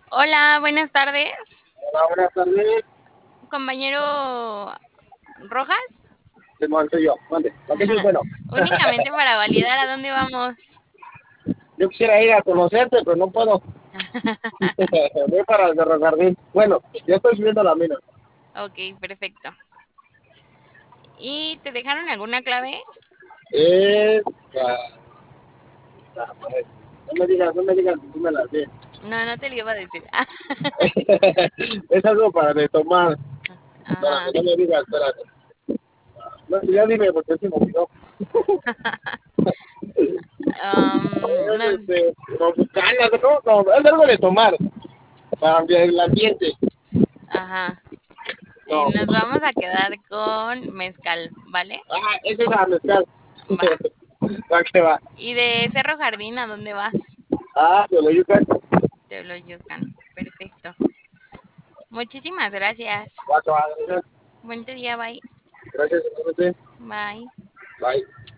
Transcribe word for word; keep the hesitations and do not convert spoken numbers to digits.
Hola, buenas tardes, Hola, buenas tardes. compañero Rojas. Simón, soy yo. Mande. ¿Para qué soy bueno? Únicamente para validar a dónde vamos. Yo quisiera ir a conocerte, pero no puedo. Voy para el Cerro Jardín. Bueno, ya estoy subiendo a la mina. Ok, perfecto. ¿Y te dejaron alguna clave? Es... ah, ah, madre. No me digas, no me digas que tú me las des. No, no te lo iba a decir. Es algo para de tomar. Ajá. Espérate, no me digas, espérate. No, ya dime, porque se me olvidó. Am, Es nos, este... Mexicana, ¿no? No, es algo de tomar. Para el ambiente. ajá. Eh, No. nos vamos a quedar con mezcal, ¿vale? Ah, ese es a mezcal. Va. ¿Para qué va? ¿Y de Cerro Jardín a dónde vas? Ah, yo lo yuca. Teoloyucan. Perfecto. Muchísimas gracias. Cuatro años. Buen día, bye. Gracias, señor. Bye. Bye.